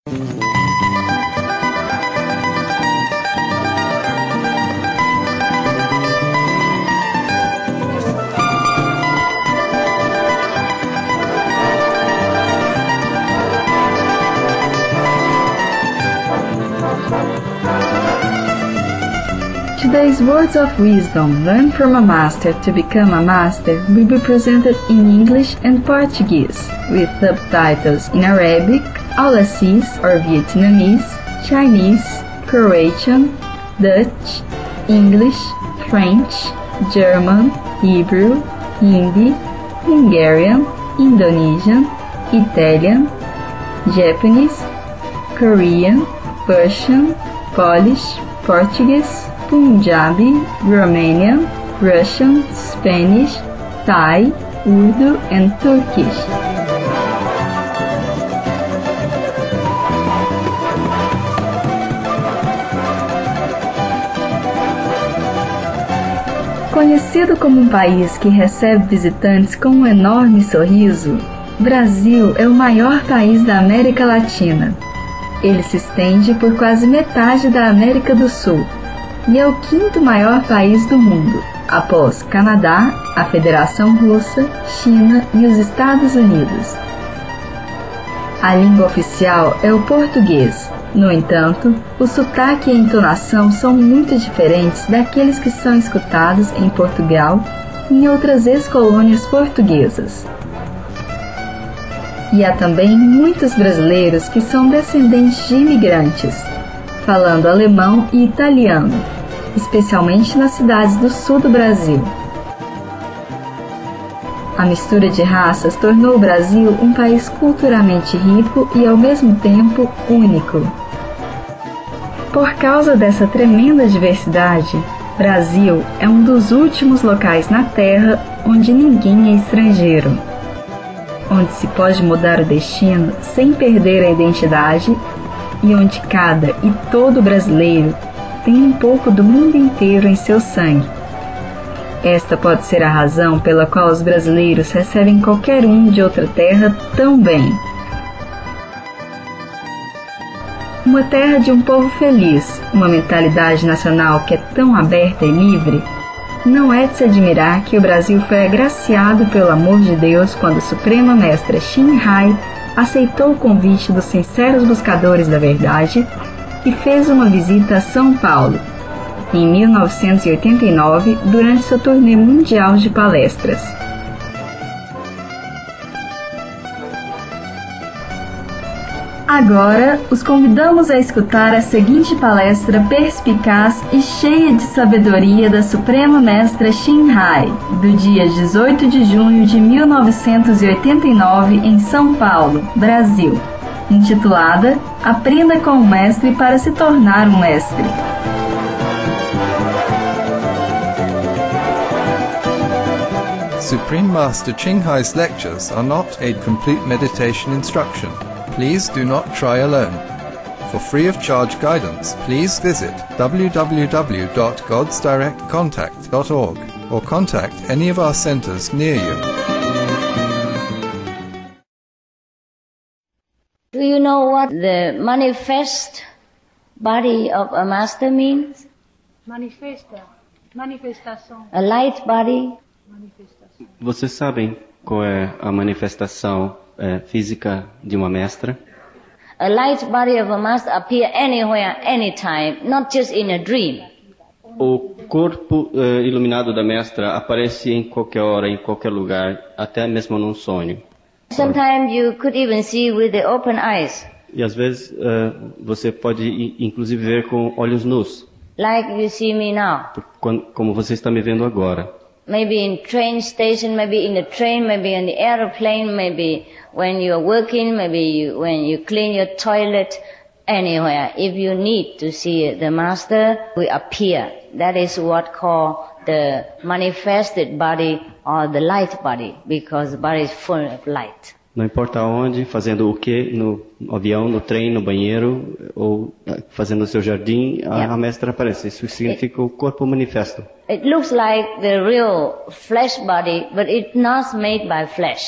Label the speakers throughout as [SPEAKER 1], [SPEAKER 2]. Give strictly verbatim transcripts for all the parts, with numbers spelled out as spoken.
[SPEAKER 1] Today's words of wisdom learned from a master to become a master will be presented in English and Portuguese, with subtitles in Arabic, Aulasese or Vietnamese, Chinese, Croatian, Dutch, English, French, German, Hebrew, Hindi, Hungarian, Indonesian, Italian, Japanese, Korean, Persian, Polish, Portuguese, Punjabi, Romanian, Russian, Spanish, Thai, Urdu, and Turkish. Conhecido como um país que recebe visitantes com um enorme sorriso, Brasil é o maior país da América Latina. Ele se estende por quase metade da América do Sul e é o quinto maior país do mundo, após Canadá, a Federação Russa, China e os Estados Unidos. A língua oficial é o português. No entanto, o sotaque e a entonação são muito diferentes daqueles que são escutados em Portugal e em outras ex-colônias portuguesas. E há também muitos brasileiros que são descendentes de imigrantes, falando alemão e italiano, especialmente nas cidades do sul do Brasil. A mistura de raças tornou o Brasil um país culturalmente rico e, ao mesmo tempo, único. Por causa dessa tremenda diversidade, Brasil é um dos últimos locais na Terra onde ninguém é estrangeiro, onde se pode mudar o destino sem perder a identidade e onde cada e todo brasileiro tem um pouco do mundo inteiro em seu sangue. Esta pode ser a razão pela qual os brasileiros recebem qualquer um de outra terra tão bem. Uma terra de um povo feliz, uma mentalidade nacional que é tão aberta e livre, não é de se admirar que o Brasil foi agraciado pelo amor de Deus quando a Suprema Mestra Shin Hai aceitou o convite dos sinceros buscadores da verdade e fez uma visita a São Paulo, em mil novecentos e oitenta e nove, durante sua turnê mundial de palestras. Agora, os convidamos a escutar a seguinte palestra perspicaz e cheia de sabedoria da Suprema Mestra Shin Hai, do dia dezoito de junho de mil novecentos e oitenta e nove, em São Paulo, Brasil, intitulada Aprenda com o Mestre para se tornar um Mestre.
[SPEAKER 2] Supreme Master Ching Hai's lectures are not a complete meditation instruction. Please do not try alone. For free of charge guidance, please visit w w w dot gods direct contact dot org or contact any of our centers near you.
[SPEAKER 3] Do you know what the manifest body of a master means?
[SPEAKER 4] Manifesta. Manifestação.
[SPEAKER 3] A light body.
[SPEAKER 4] Manifestação.
[SPEAKER 5] Vocês sabem qual é a manifestação é, física de uma mestra?
[SPEAKER 3] A light body of a master appear anywhere, anytime, not just in a dream.
[SPEAKER 5] O corpo é, iluminado da mestra aparece em qualquer hora, em qualquer lugar, até mesmo num sonho.
[SPEAKER 3] Sometimes you could even see with the open eyes.
[SPEAKER 5] E às vezes é, você pode inclusive ver com olhos nus.
[SPEAKER 3] Like you see me now.
[SPEAKER 5] Quando, como você está me vendo agora.
[SPEAKER 3] Maybe in train station, maybe in the train, maybe in the airplane, maybe when you are working, maybe you, when you clean your toilet, anywhere. If you need to see the master, we appear. That is what called the manifested body or the light body, because the body is full of light.
[SPEAKER 5] Não importa onde, fazendo o que, no avião, no trem, no banheiro, ou fazendo o seu jardim, a, yeah. a mestra aparece. Isso significa it, o corpo manifesto.
[SPEAKER 3] It looks like the real flesh body, but it's not made by flesh.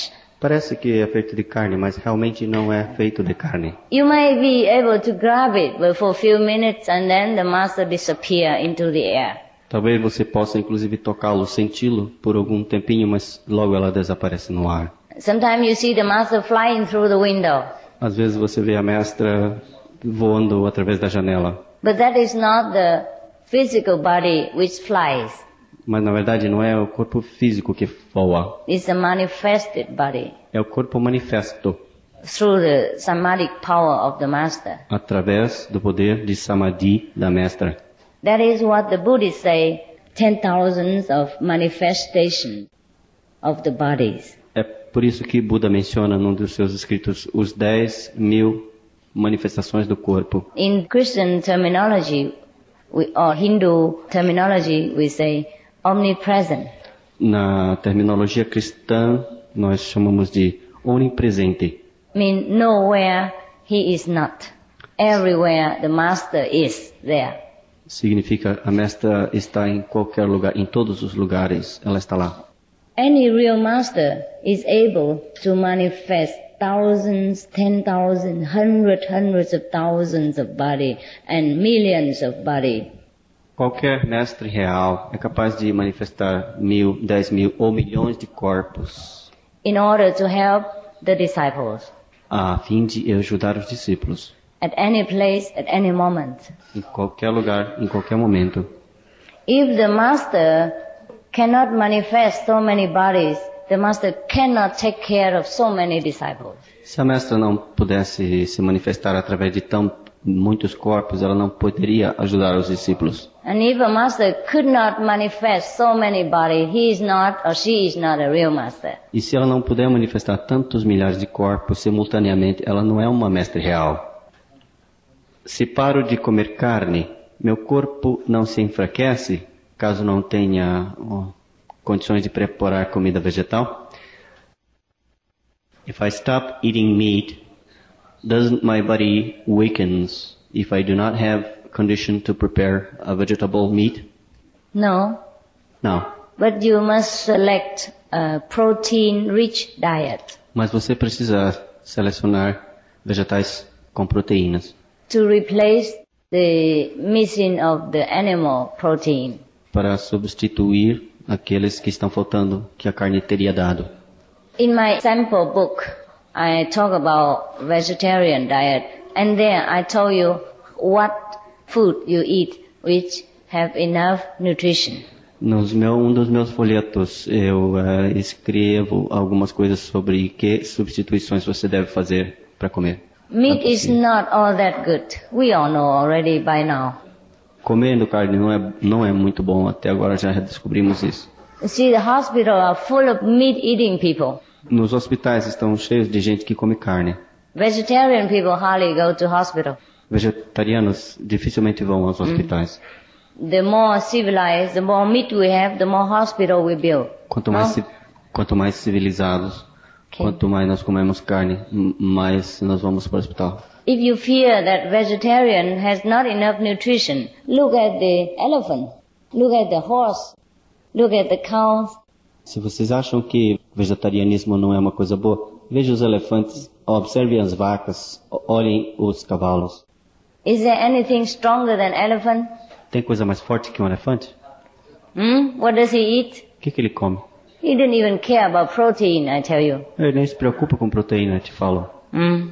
[SPEAKER 5] Parece que é feito de carne, mas realmente não é feito de carne.
[SPEAKER 3] You may be able to grab it but for a few minutes and then the master disappear into the air.
[SPEAKER 5] Talvez você possa inclusive tocá-lo, senti-lo por algum tempinho, mas logo ela desaparece no ar.
[SPEAKER 3] Sometimes you see the master flying through the window.
[SPEAKER 5] Às vezes você vê a mestra voando através da janela.
[SPEAKER 3] But that is not the physical body which flies.
[SPEAKER 5] Mas na verdade não é o corpo físico que voa.
[SPEAKER 3] It's the manifested body
[SPEAKER 5] É o corpo manifesto
[SPEAKER 3] through the samadhic power of the master.
[SPEAKER 5] através do poder de samadhi da mestra.
[SPEAKER 3] That is what the Buddhists say, ten thousands of manifestations of the bodies.
[SPEAKER 5] É por isso que Buda menciona num dos seus escritos os dez mil manifestações do corpo.
[SPEAKER 3] In Christian terminology, we, or Hindu terminology, we say omnipresent.
[SPEAKER 5] Na terminologia cristã, nós chamamos de onipresente.
[SPEAKER 3] Mean nowhere he is not. Everywhere the master is there.
[SPEAKER 5] Significa a mestra está em qualquer lugar, em todos os lugares, ela está lá.
[SPEAKER 3] Any real master is able to manifest thousands, ten thousand, hundred, hundreds of thousands of body and millions of body.
[SPEAKER 5] Qualquer mestre real é capaz de manifestar mil, dez mil ou milhões de corpos
[SPEAKER 3] In order to help the disciples
[SPEAKER 5] a fim de ajudar os discípulos
[SPEAKER 3] at any place, at any moment.
[SPEAKER 5] em qualquer lugar, em qualquer momento.
[SPEAKER 3] If the master cannot manifest so many bodies, the master cannot take care of so many disciples.
[SPEAKER 5] Se a mestra não pudesse se manifestar através de tão muitos corpos, ela não poderia ajudar os discípulos.
[SPEAKER 3] And if a master could not manifest so many bodies, he is not or she is not a real master.
[SPEAKER 5] E se ela não puder manifestar tantos milhares de corpos simultaneamente, ela não é uma mestre real. Se paro de comer carne, meu corpo não se enfraquece, caso não tenha oh, condições de preparar comida vegetal? If I stop eating meat, doesn't my body weakens if I do not have condition to prepare a vegetable meat?
[SPEAKER 3] No,
[SPEAKER 5] Não.
[SPEAKER 3] but you must select a protein-rich diet
[SPEAKER 5] Mas você precisa selecionar vegetais com proteínas
[SPEAKER 3] to replace the missing of the animal protein.
[SPEAKER 5] para substituir aqueles que estão faltando que a carne teria dado.
[SPEAKER 3] In my sample book, I talk about vegetarian diet, and there I tell you what food you eat which have enough nutrition.
[SPEAKER 5] Nos meu, um dos meus folhetos eu uh, escrevo algumas coisas sobre que substituições você deve fazer para comer.
[SPEAKER 3] Meat is not all that good. We all know already by now.
[SPEAKER 5] Comendo carne não é, não é muito bom, até agora já descobrimos isso.
[SPEAKER 3] You see, the hospital are full of meat-eating people.
[SPEAKER 5] Nos hospitais estão cheios de gente que come carne.
[SPEAKER 3] Vegetarian people hardly go to hospital.
[SPEAKER 5] Vegetarianos dificilmente vão aos hospitais.
[SPEAKER 3] The more civilized, the more meat we have, the more hospital we build.
[SPEAKER 5] Quanto mais,
[SPEAKER 3] No?
[SPEAKER 5] ci- quanto mais civilizados,
[SPEAKER 3] Okay.
[SPEAKER 5] quanto mais nós comemos carne, m- mais nós vamos para o hospital.
[SPEAKER 3] If you fear that vegetarian has not enough nutrition, look at the elephant, look at the horse, look at the cows.
[SPEAKER 5] Se vocês acham que vegetarianismo não é uma coisa boa, vejam os elefantes, observem as vacas, o- olhem os cavalos.
[SPEAKER 3] Is there anything stronger than elephant?
[SPEAKER 5] Tem coisa mais forte que um elefante?
[SPEAKER 3] Hmm? What does he eat?
[SPEAKER 5] O que, que ele come?
[SPEAKER 3] He didn't even care about protein, I tell you.
[SPEAKER 5] Ele nem se preocupa com proteína, te falo.
[SPEAKER 3] Hmm?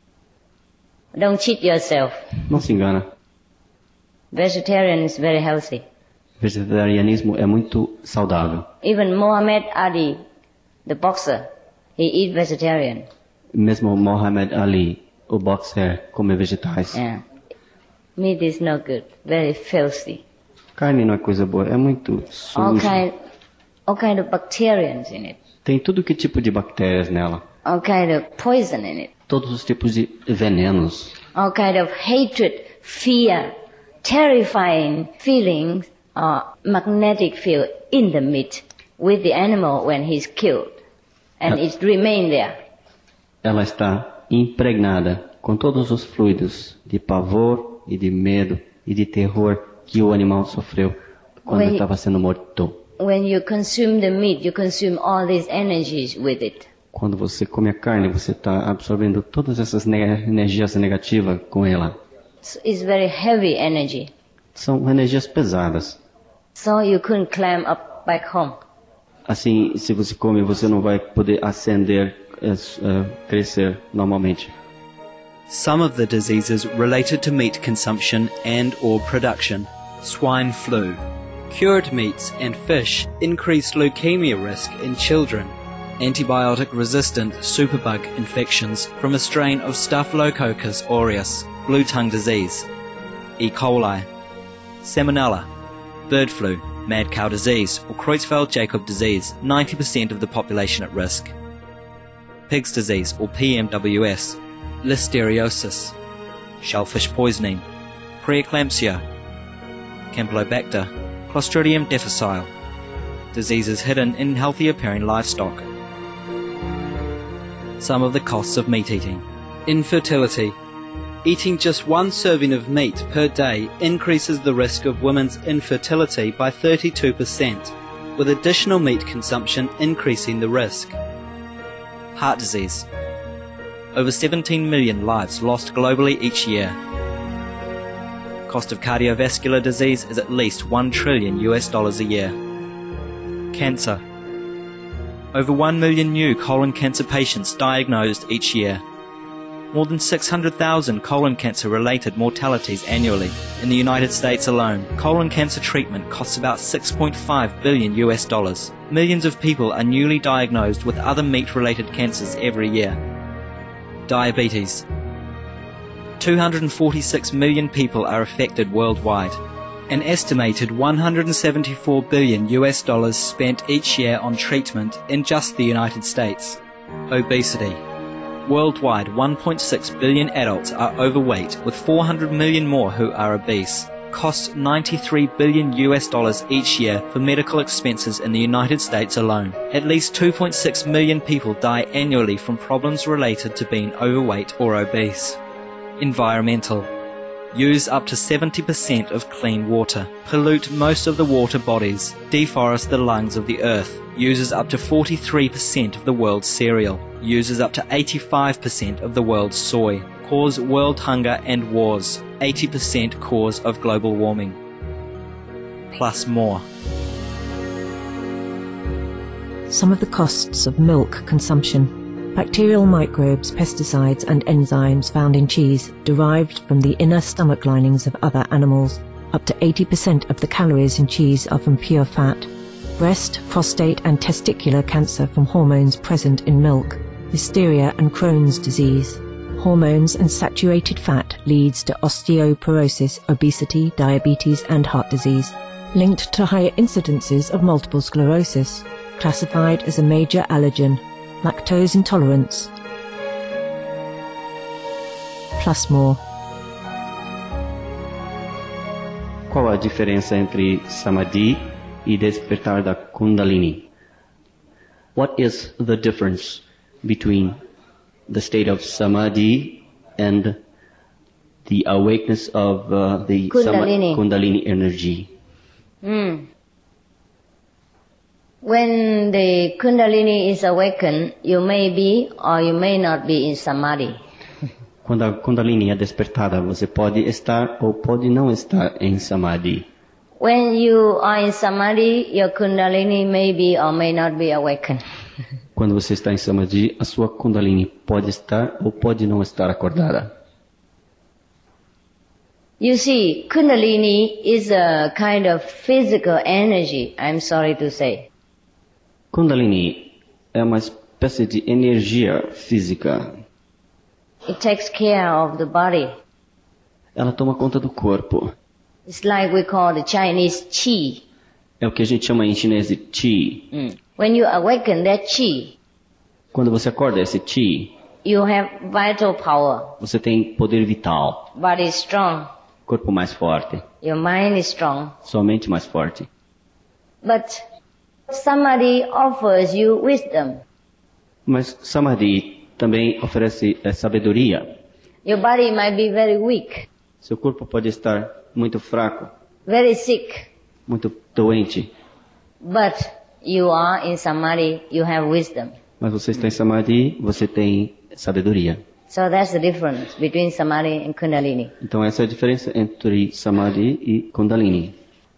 [SPEAKER 3] Don't cheat yourself.
[SPEAKER 5] Não se engana.
[SPEAKER 3] Vegetarian is very healthy.
[SPEAKER 5] Vegetarianismo é muito saudável.
[SPEAKER 3] Even Muhammad Ali, the boxer, he eat vegetarian.
[SPEAKER 5] Mesmo Muhammad Ali, o boxer, come vegetais.
[SPEAKER 3] Yeah. Meat is no good. Very filthy.
[SPEAKER 5] Carne não é coisa boa, é muito
[SPEAKER 3] All
[SPEAKER 5] sujo.
[SPEAKER 3] kind, all kind of bacterias in it.
[SPEAKER 5] Tem tudo que tipo de bactérias nela.
[SPEAKER 3] All kind of poison in it.
[SPEAKER 5] Todos os tipos de venenos.
[SPEAKER 3] All kind of hatred, fear, terrifying feelings, or magnetic field in the meat with the animal when he's killed. And
[SPEAKER 5] Yeah.
[SPEAKER 3] it remain there.
[SPEAKER 5] Ela está impregnada com todos os fluidos de pavor e de medo e de terror que o animal sofreu quando
[SPEAKER 3] When-
[SPEAKER 5] estava sendo morto.
[SPEAKER 3] When you consume the meat, you consume all these energies with it.
[SPEAKER 5] Quando você come a carne, você está absorvendo todas essas ne- energias negativas com ela.
[SPEAKER 3] It's very heavy energy.
[SPEAKER 5] São energias pesadas.
[SPEAKER 3] So you couldn't climb up back home.
[SPEAKER 5] Assim, se você come, você não vai poder ascender, uh, crescer normalmente.
[SPEAKER 6] Some of the diseases related to meat consumption and or production. Swine flu. Cured meats and fish increased leukemia risk in children. Antibiotic-resistant superbug infections from a strain of Staphylococcus aureus, blue tongue disease. E. coli. Salmonella. Bird flu, mad cow disease, or Creutzfeldt-Jakob disease, ninety percent of the population at risk. Pig's disease, or P M W S. Listeriosis. Shellfish poisoning. Preeclampsia. Campylobacter. Clostridium difficile. Diseases hidden in healthy appearing livestock. Some of the costs of meat eating. Infertility. Eating just one serving of meat per day increases the risk of women's infertility by thirty-two percent, with additional meat consumption increasing the risk. Heart disease. Over seventeen million lives lost globally each year. Cost of cardiovascular disease is at least one trillion U S dollars a year. Cancer. Over one million new colon cancer patients diagnosed each year. More than six hundred thousand colon cancer-related mortalities annually. In the United States alone, colon cancer treatment costs about six point five billion U S dollars. Millions of people are newly diagnosed with other meat-related cancers every year. Diabetes. two hundred forty-six million people are affected worldwide. An estimated one hundred seventy-four billion U S dollars spent each year on treatment in just the United States. Obesity. Worldwide, one point six billion adults are overweight, with four hundred million more who are obese. Costs ninety-three billion U S dollars each year for medical expenses in the United States alone. At least two point six million people die annually from problems related to being overweight or obese. Environmental. Use up to seventy percent of clean water. Pollute most of the water bodies. Deforest the lungs of the earth. Uses up to forty-three percent of the world's cereal. Uses up to eighty-five percent of the world's soy. Cause world hunger and wars. eighty percent cause of global warming. Plus more.
[SPEAKER 7] Some of the costs of milk consumption. Bacterial microbes, pesticides and enzymes found in cheese derived from the inner stomach linings of other animals. Up to eighty percent of the calories in cheese are from pure fat. Breast, prostate and testicular cancer from hormones present in milk. Listeria and Crohn's disease. Hormones and saturated fat leads to osteoporosis, obesity, diabetes and heart disease. Linked to higher incidences of multiple sclerosis. Classified as a major allergen. Lactose intolerance. Plus more.
[SPEAKER 5] Qual a diferença entre Samadhi e despertar da Kundalini? What is the difference between the state of Samadhi and the awakeness of uh, the
[SPEAKER 3] Kundalini.
[SPEAKER 5] Sama- Kundalini energy?
[SPEAKER 3] Mm. When the Kundalini is awakened, you may be or you may not be in Samadhi.
[SPEAKER 5] Quando a Kundalini é despertada, você pode estar ou pode não estar em Samadhi.
[SPEAKER 3] When you are in Samadhi, your Kundalini may be or may not be awakened.
[SPEAKER 5] Quando você está em Samadhi, a sua Kundalini pode estar ou pode não estar acordada.
[SPEAKER 3] You see, Kundalini is a kind of physical energy, I'm sorry to say.
[SPEAKER 5] Kundalini é uma espécie de energia física.
[SPEAKER 3] It takes care of the body.
[SPEAKER 5] Ela toma conta do corpo.
[SPEAKER 3] It's like we call the Chinese qi.
[SPEAKER 5] É o que a gente chama em chinês de qi.
[SPEAKER 3] Mm. When you awaken that qi,
[SPEAKER 5] Quando você acorda esse qi,
[SPEAKER 3] you have vital power.
[SPEAKER 5] você tem poder vital.
[SPEAKER 3] Body is strong.
[SPEAKER 5] Corpo mais forte.
[SPEAKER 3] Your mind is strong.
[SPEAKER 5] Sua mente mais forte.
[SPEAKER 3] But Samadhi offers you wisdom.
[SPEAKER 5] Mas Samadhi também oferece é, sabedoria.
[SPEAKER 3] Your body might be very weak,
[SPEAKER 5] Seu corpo pode estar muito fraco,
[SPEAKER 3] very sick,
[SPEAKER 5] muito doente.
[SPEAKER 3] but you are in Samadhi, you have wisdom.
[SPEAKER 5] Mas você está em Samadhi, você tem sabedoria.
[SPEAKER 3] So that's the difference between Samadhi and Kundalini.
[SPEAKER 5] Então essa é a diferença entre Samadhi e Kundalini.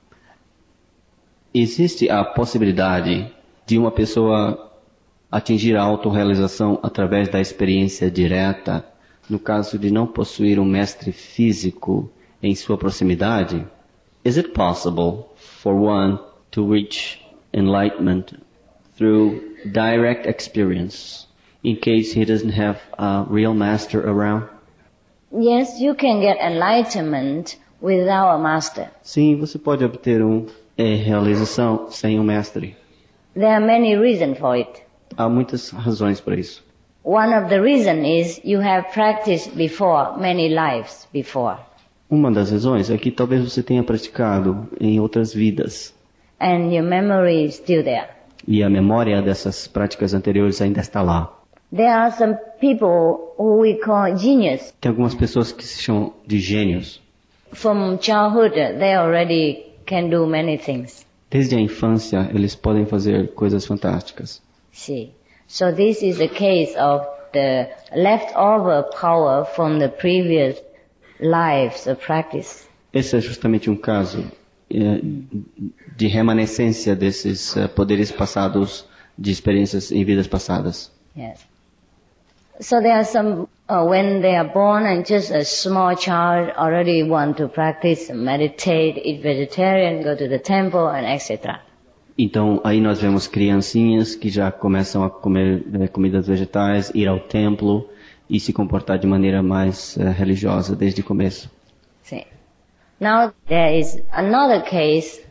[SPEAKER 5] Existe a possibilidade de uma pessoa atingir a autorrealização através da experiência direta, no caso de não possuir um mestre físico em sua proximidade? Is it possible for one to reach enlightenment through direct experience, in case he doesn't have a real master around?
[SPEAKER 3] Yes, you can get enlightenment without a master.
[SPEAKER 5] Sim, você pode obter uma é, realização sem um mestre.
[SPEAKER 3] There are many reasons for it.
[SPEAKER 5] Há muitas razões para isso.
[SPEAKER 3] One of the reasons is you have practiced before, many lives before.
[SPEAKER 5] Uma das razões é que talvez você tenha praticado em outras vidas.
[SPEAKER 3] And your memory is still there.
[SPEAKER 5] E a memória dessas práticas anteriores ainda está lá.
[SPEAKER 3] There are some people who we call genius.
[SPEAKER 5] Tem algumas pessoas que se chamam de gênios.
[SPEAKER 3] From childhood, they already can do many things.
[SPEAKER 5] Desde a infância, eles podem fazer coisas fantásticas.
[SPEAKER 3] See, so this is a case of the leftover power from the previous lives of practice.
[SPEAKER 5] Esse é justamente um caso é, de remanescência desses uh, poderes passados, de experiências em vidas passadas.
[SPEAKER 3] Yes. So there are some, uh, when they are born and just a small child already want to practice, meditate, eat vegetarian, go to the temple, and et cetera.
[SPEAKER 5] Então, aí nós vemos criancinhas que já começam a comer é, comidas vegetais, ir ao templo e se comportar de maneira mais é, religiosa desde o começo.
[SPEAKER 3] See. Now there is another case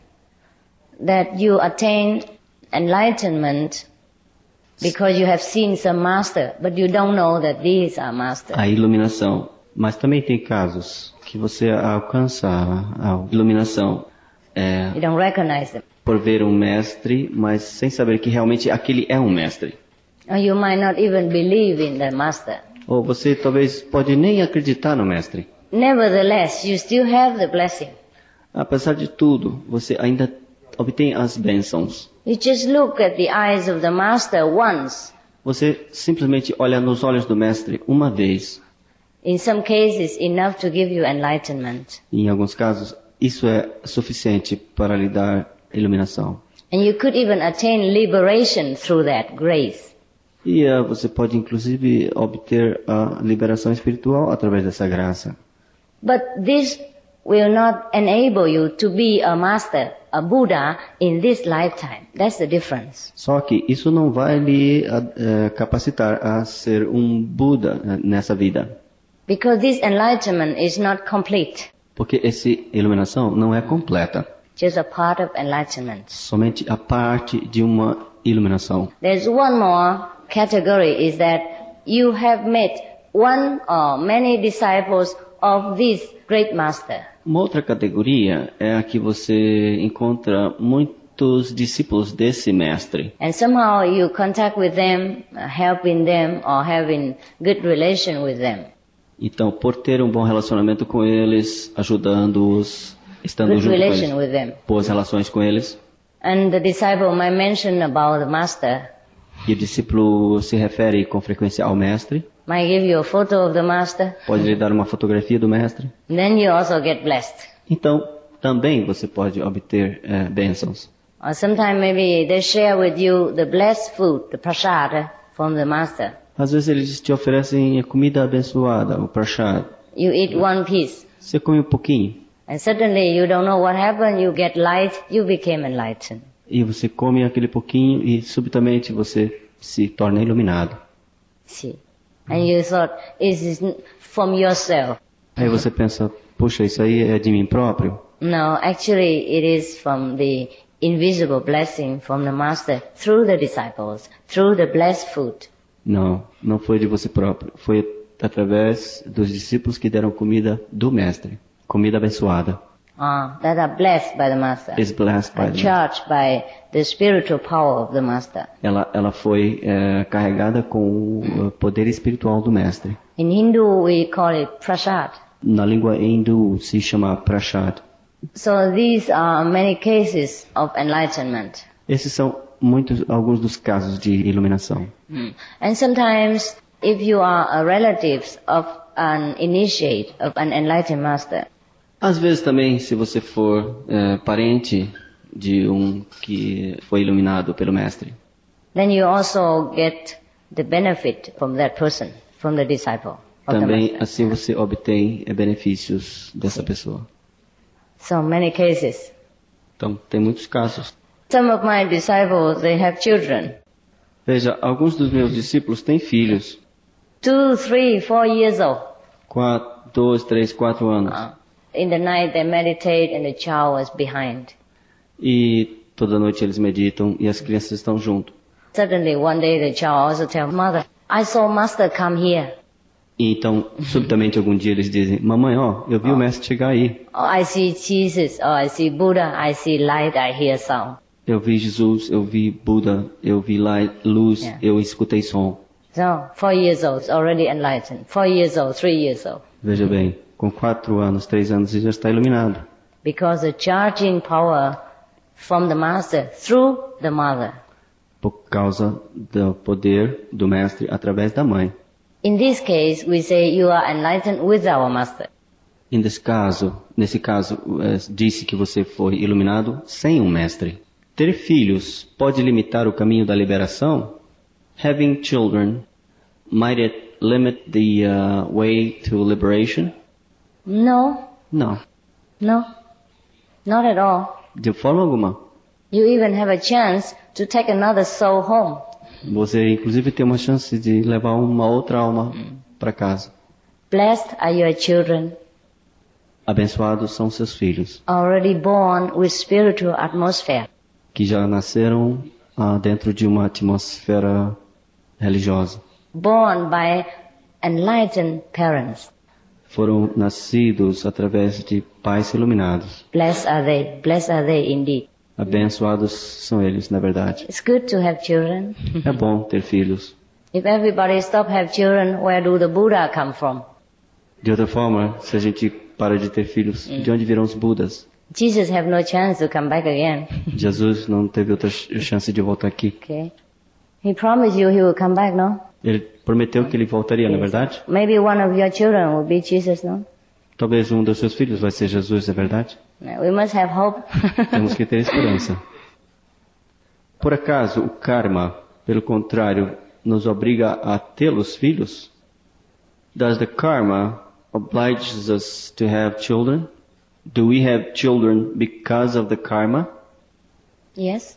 [SPEAKER 3] that you attain enlightenment because you have seen some master, but you don't know that these are master.
[SPEAKER 5] A iluminação. Mas também tem casos que você alcança a, a iluminação é,
[SPEAKER 3] You don't recognize them.
[SPEAKER 5] por ver um mestre, mas sem saber que realmente aquele é um mestre.
[SPEAKER 3] Or you might not even believe in the master.
[SPEAKER 5] Ou você talvez pode nem acreditar no mestre.
[SPEAKER 3] Nevertheless, you still have the blessing.
[SPEAKER 5] Apesar de tudo, você ainda obtém as bênçãos.
[SPEAKER 3] You just look at the eyes of the master once.
[SPEAKER 5] Você simplesmente olha nos olhos do mestre uma vez.
[SPEAKER 3] In some cases, enough to give you enlightenment.
[SPEAKER 5] E em alguns casos, isso é suficiente para lhe dar iluminação.
[SPEAKER 3] And you could even attain liberation through that grace.
[SPEAKER 5] E uh, você pode inclusive obter a liberação espiritual através dessa graça.
[SPEAKER 3] But this will not enable you to be a master, a Buddha, in this lifetime. That's the difference.
[SPEAKER 5] Só que isso não vai lhe uh, capacitar a ser um Buda uh, nessa vida.
[SPEAKER 3] Because this enlightenment is not complete.
[SPEAKER 5] Porque essa iluminação não é completa.
[SPEAKER 3] Just a part of enlightenment.
[SPEAKER 5] Somente a parte de uma iluminação.
[SPEAKER 3] There's one more category is that you have met one or many disciples of this great master.
[SPEAKER 5] Uma outra categoria é a que você encontra muitos discípulos desse mestre.
[SPEAKER 3] And somehow you contact with them, helping them or having good relation with them.
[SPEAKER 5] Então, por ter um bom relacionamento com eles, ajudando-os, estando
[SPEAKER 3] Good
[SPEAKER 5] junto com
[SPEAKER 3] relation
[SPEAKER 5] eles,
[SPEAKER 3] with them.
[SPEAKER 5] boas relações com eles,
[SPEAKER 3] And the disciple might mention about the master,
[SPEAKER 5] e o discípulo se refere com frequência ao mestre,
[SPEAKER 3] might give you a photo of the master,
[SPEAKER 5] pode lhe dar uma fotografia do mestre.
[SPEAKER 3] then you also get blessed.
[SPEAKER 5] Então, também você pode obter é, bênçãos.
[SPEAKER 3] Or sometimes maybe they share with you the blessed food, the prasada from the master.
[SPEAKER 5] Às vezes eles te oferecem a comida abençoada, o prashad.
[SPEAKER 3] You eat one piece,
[SPEAKER 5] Você come um pouquinho,
[SPEAKER 3] and suddenly you don't know what happened, you get light, you became enlightened.
[SPEAKER 5] e você come aquele pouquinho e subitamente você se torna iluminado.
[SPEAKER 3] See? And you thought, is this from yourself?
[SPEAKER 5] Aí você pensa, puxa, isso aí é de mim próprio?
[SPEAKER 3] No, actually it is from the invisible blessing from the master through the disciples, through the blessed food.
[SPEAKER 5] Não, não foi de você próprio. Foi através dos discípulos que deram comida do mestre. Comida abençoada.
[SPEAKER 3] Ah, that are blessed by the master.
[SPEAKER 5] Is blessed by
[SPEAKER 3] Are
[SPEAKER 5] the
[SPEAKER 3] charged by the spiritual power of the master.
[SPEAKER 5] Ela, ela foi é, carregada com o poder espiritual do mestre.
[SPEAKER 3] In Hindu we call it prasad.
[SPEAKER 5] Na língua hindu se chama prashad.
[SPEAKER 3] So these are many cases of enlightenment.
[SPEAKER 5] Esses são muitos, alguns dos casos de iluminação.
[SPEAKER 3] Mm. And sometimes, if you are a relative of an initiate, of an enlightened master,
[SPEAKER 5] Às vezes também, se você for é, parente de um que foi iluminado pelo mestre,
[SPEAKER 3] then you also get the benefit from that person, from the disciple of the
[SPEAKER 5] também
[SPEAKER 3] master.
[SPEAKER 5] assim você obtém é, benefícios dessa pessoa.
[SPEAKER 3] So many cases.
[SPEAKER 5] Então, tem muitos casos.
[SPEAKER 3] Some of my disciples, they have children.
[SPEAKER 5] Veja, alguns dos meus discípulos têm filhos,
[SPEAKER 3] Two, three, four years old.
[SPEAKER 5] quatro, dois, três, quatro anos.
[SPEAKER 3] Uh, in the night they meditate and the child is behind.
[SPEAKER 5] E toda noite eles meditam e as crianças estão junto.
[SPEAKER 3] Suddenly one day the child also tells mother, I saw master come here.
[SPEAKER 5] E então, subitamente, algum dia eles dizem, mamãe, ó, eu vi o mestre chegar aí.
[SPEAKER 3] Oh, I see Jesus, or I see Buddha, I see light, I hear sound.
[SPEAKER 5] Eu vi Jesus, eu vi Buda, eu vi light, luz,
[SPEAKER 3] Yeah.
[SPEAKER 5] eu escutei som.
[SPEAKER 3] So, four years old, already enlightened. Four years old, three years old.
[SPEAKER 5] Veja bem, com quatro anos, três anos, ele já está iluminado.
[SPEAKER 3] Because the charging power from the master through the mother.
[SPEAKER 5] Por causa do poder do mestre através da mãe.
[SPEAKER 3] In this case, we say you are enlightened with our master.
[SPEAKER 5] E nesse caso, nesse caso, eh, disse que você foi iluminado sem um mestre. Ter filhos pode limitar o caminho da liberação? Having children, might it limit the uh, way to liberation?
[SPEAKER 3] No,
[SPEAKER 5] Não,
[SPEAKER 3] no, not at all.
[SPEAKER 5] de forma alguma.
[SPEAKER 3] You even have a chance to take another soul home.
[SPEAKER 5] Você, inclusive, tem uma chance de levar uma outra alma para casa.
[SPEAKER 3] Blessed are your children,
[SPEAKER 5] Abençoados são seus filhos,
[SPEAKER 3] already born with spiritual atmosphere.
[SPEAKER 5] que já nasceram ah, dentro de uma atmosfera religiosa.
[SPEAKER 3] Born by enlightened parents.
[SPEAKER 5] Foram nascidos através de pais iluminados.
[SPEAKER 3] Blessed are they, blessed are they indeed.
[SPEAKER 5] Abençoados são eles, na verdade.
[SPEAKER 3] It's good to have children.
[SPEAKER 5] É bom ter filhos.
[SPEAKER 3] If everybody stop have children, where do the Buddha come from?
[SPEAKER 5] De outra forma, se a gente para de ter filhos, de onde virão os Budas?
[SPEAKER 3] Jesus have no chance to come back again.
[SPEAKER 5] Jesus não teve outra ch- chance de voltar aqui.
[SPEAKER 3] Okay. He promised you he will come back, no?
[SPEAKER 5] Ele prometeu que ele voltaria, na verdade?
[SPEAKER 3] Maybe one of your children will be Jesus, no?
[SPEAKER 5] Talvez um dos seus filhos vai ser Jesus, é verdade?
[SPEAKER 3] We must have hope.
[SPEAKER 5] Temos que ter esperança. Por acaso, o karma, pelo contrário, nos obriga a tê-los filhos? Does the karma oblige us to have children? Do we have children because of the karma?
[SPEAKER 3] Yes.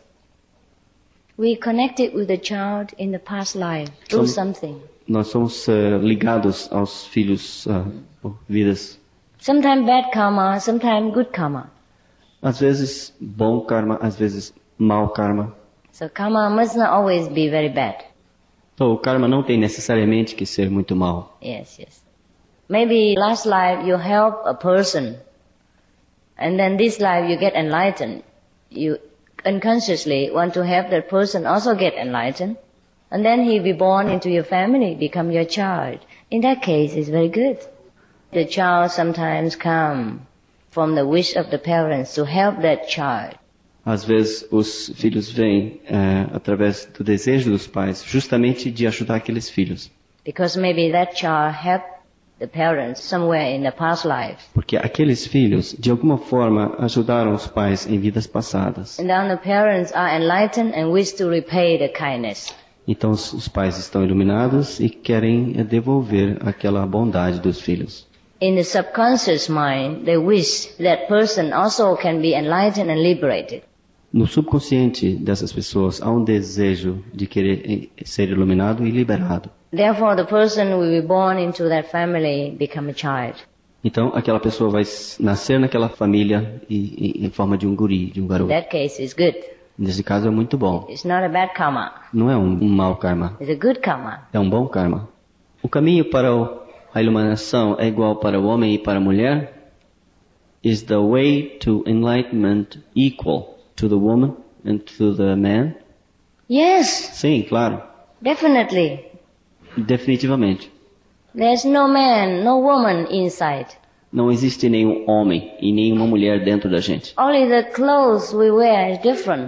[SPEAKER 3] We connected with the child in the past life through
[SPEAKER 5] Some-
[SPEAKER 3] something.
[SPEAKER 5] Nós somos eh, ligados aos filhos ah, por vidas.
[SPEAKER 3] Sometimes bad karma, sometimes good karma.
[SPEAKER 5] Às vezes bom karma, às vezes mau karma.
[SPEAKER 3] So karma must not always be very bad.
[SPEAKER 5] Então, o karma não tem necessariamente que ser muito mau.
[SPEAKER 3] Yes, yes. Maybe last life you help a person, and then this life you get enlightened. You unconsciously want to have that person also get enlightened, and then he be born into your family, become your child. In that case, it's very good. The child sometimes come from the wish of the parents to help that child.
[SPEAKER 5] Às vezes os filhos vêm eh, através do desejo dos pais, justamente de ajudar aqueles filhos.
[SPEAKER 3] Because maybe that child helped the parents somewhere in the past life.
[SPEAKER 5] Porque aqueles filhos, de alguma forma, ajudaram os pais em vidas passadas.
[SPEAKER 3] And then the parents are enlightened and wish to repay the kindness.
[SPEAKER 5] Então os, os pais estão iluminados e querem eh, devolver aquela bondade dos filhos.
[SPEAKER 3] In the subconscious mind, they wish that person also can be enlightened and liberated.
[SPEAKER 5] No subconsciente dessas pessoas há um desejo de querer eh, ser iluminado e liberado.
[SPEAKER 3] Therefore, the person will be born into that family, become a child.
[SPEAKER 5] Então aquela pessoa vai s- nascer naquela família e, e, em forma de um guri, de um garoto.
[SPEAKER 3] That case is good.
[SPEAKER 5] Nesse caso é muito bom.
[SPEAKER 3] It's not a bad karma.
[SPEAKER 5] Não é um, um mau karma,
[SPEAKER 3] It's a good karma.
[SPEAKER 5] é um bom karma. O caminho para o, a iluminação é igual para o homem e para a mulher? Is the way to enlightenment equal to the woman and to the man?
[SPEAKER 3] Yes,
[SPEAKER 5] Sim, claro.
[SPEAKER 3] definitely.
[SPEAKER 5] Definitivamente.
[SPEAKER 3] There's no man, no woman inside.
[SPEAKER 5] Não existe nenhum homem e nenhuma mulher dentro da gente.
[SPEAKER 3] Only the clothes we wear is different.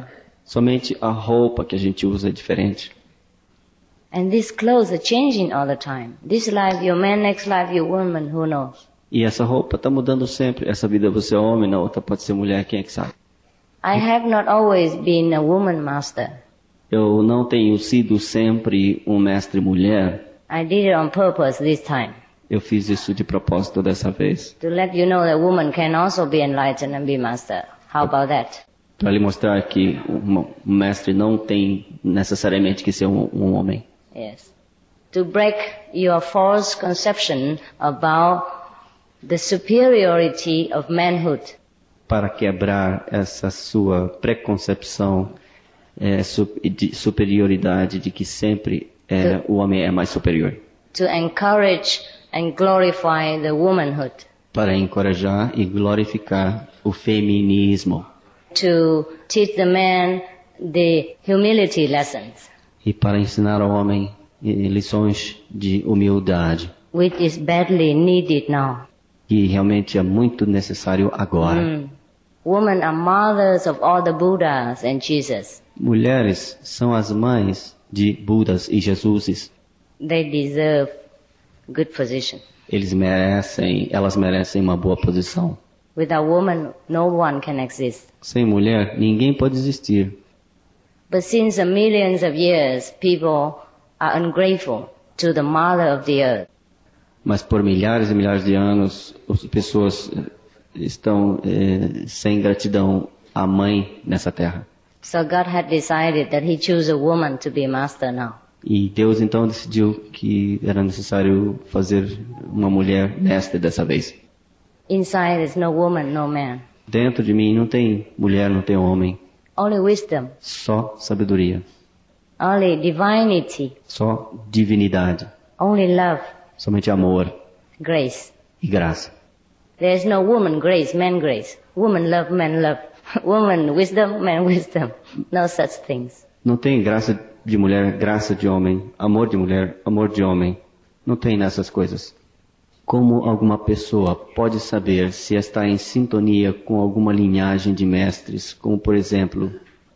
[SPEAKER 5] Somente a roupa que a gente usa é diferente.
[SPEAKER 3] And these clothes are changing all the time. This life you're man, next life you're woman, who knows?
[SPEAKER 5] E essa roupa está mudando sempre. Essa vida você é homem, na outra pode ser mulher, quem é que sabe?
[SPEAKER 3] I have not always been a woman master.
[SPEAKER 5] Eu não tenho sido sempre um mestre mulher.
[SPEAKER 3] I did it on purpose this time.
[SPEAKER 5] Eu fiz isso de propósito dessa vez.
[SPEAKER 3] To let you know that woman can also be enlightened and be master. How about that?
[SPEAKER 5] Para lhe mostrar que um mestre não tem necessariamente que ser um, um homem.
[SPEAKER 3] Yes. To break your false conception about the superiority of manhood.
[SPEAKER 5] Para quebrar essa sua preconcepção é, de superioridade de que sempre é, o homem é mais superior.
[SPEAKER 3] To encourage and glorify the womanhood.
[SPEAKER 5] Para encorajar e glorificar o feminismo.
[SPEAKER 3] To teach the man the humility lessons.
[SPEAKER 5] E para ensinar ao homem lições de humildade.
[SPEAKER 3] Which is badly needed now.
[SPEAKER 5] Que realmente é muito necessário agora.
[SPEAKER 3] Mm. Women are mothers of all the Buddhas and Jesus.
[SPEAKER 5] Mulheres são as mães de Budas e Jesuses.
[SPEAKER 3] They deserve good position.
[SPEAKER 5] Eles merecem, elas merecem uma boa posição.
[SPEAKER 3] Without woman, no one can exist.
[SPEAKER 5] Sem mulher, ninguém pode existir.
[SPEAKER 3] But since a millions of years, people are ungrateful to the mother of the earth.
[SPEAKER 5] Mas por milhares e milhares de anos, as pessoas estão eh, sem gratidão à mãe nessa terra.
[SPEAKER 3] So God had decided that He chose a woman to be master now.
[SPEAKER 5] E Deus então decidiu que era necessário fazer uma mulher mestre dessa vez.
[SPEAKER 3] Inside there's no woman, no man.
[SPEAKER 5] Dentro de mim não tem mulher, não tem homem.
[SPEAKER 3] Only wisdom.
[SPEAKER 5] Só sabedoria.
[SPEAKER 3] Only divinity.
[SPEAKER 5] Só divinidade.
[SPEAKER 3] Only love.
[SPEAKER 5] Somente amor.
[SPEAKER 3] Grace.
[SPEAKER 5] E graça.
[SPEAKER 3] There's no woman grace, man grace. Woman love, man love. Woman wisdom, man wisdom. No such things.
[SPEAKER 5] Não tem graça de mulher, graça de homem. Amor de mulher, amor de homem. Não tem nessas coisas. Como alguma pessoa pode saber se está em sintonia com alguma linhagem de mestres, como por exemplo...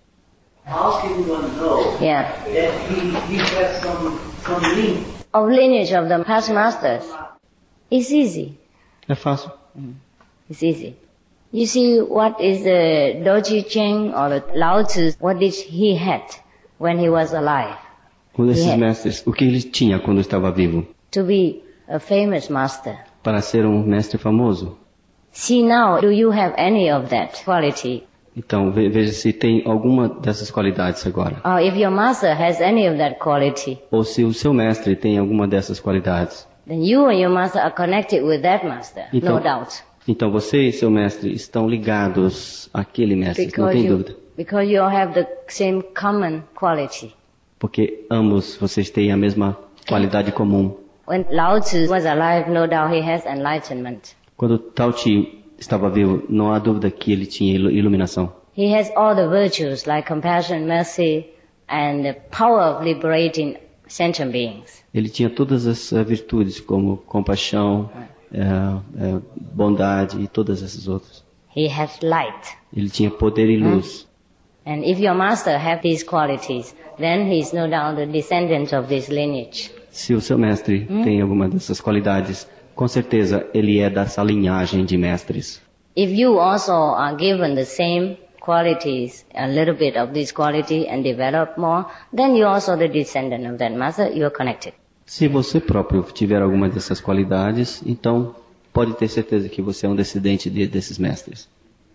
[SPEAKER 8] How can one know
[SPEAKER 3] yeah.
[SPEAKER 8] that he, he has some, some link?
[SPEAKER 3] Of lineage of the past masters. It's easy.
[SPEAKER 5] É fácil.
[SPEAKER 3] Mm. It's easy. You see what is the Doji Cheng or the Lao Tzu, what did he had when he was alive?
[SPEAKER 5] Um desses mestres, o que ele tinha quando estava vivo?
[SPEAKER 3] To be a famous master.
[SPEAKER 5] Para ser um mestre famoso.
[SPEAKER 3] See now, do you have any of that quality?
[SPEAKER 5] Então, veja se tem alguma dessas qualidades agora.
[SPEAKER 3] Or if your master has any of that quality.
[SPEAKER 5] Ou se o seu mestre tem alguma dessas qualidades.
[SPEAKER 3] Then you and your master are connected with that master,
[SPEAKER 5] então,
[SPEAKER 3] no doubt.
[SPEAKER 5] Então você e seu mestre estão ligados àquele mestre,
[SPEAKER 3] because
[SPEAKER 5] não tem
[SPEAKER 3] you,
[SPEAKER 5] dúvida.
[SPEAKER 3] Because you have the same common quality.
[SPEAKER 5] Porque ambos vocês têm a mesma qualidade comum.
[SPEAKER 3] When Lao Tzu was alive, no doubt he has enlightenment.
[SPEAKER 5] Quando Tao Te estava vivo, não há dúvida que ele tinha iluminação.
[SPEAKER 3] He has all the virtues like compassion, mercy, and the power of liberating sentient beings.
[SPEAKER 5] Ele tinha todas as virtudes como compaixão, é, é, bondade e todas essas outras.
[SPEAKER 3] He has light.
[SPEAKER 5] Ele tinha poder e luz.
[SPEAKER 3] Hmm? And if your master have these qualities, then he is no doubt the descendant of this lineage.
[SPEAKER 5] Se o seu mestre hmm? tem alguma dessas qualidades, com certeza ele é dessa linhagem de mestres.
[SPEAKER 3] If you also are given the same qualities, a little bit of this quality and develop more, then you are also the descendant of that master, you are connected.
[SPEAKER 5] Se você próprio tiver alguma dessas qualidades, então pode ter certeza que você é um descendente de, desses mestres.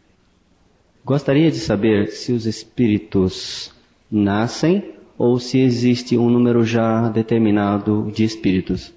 [SPEAKER 5] Gostaria de saber se os espíritos nascem ou se existe um número já determinado de espíritos.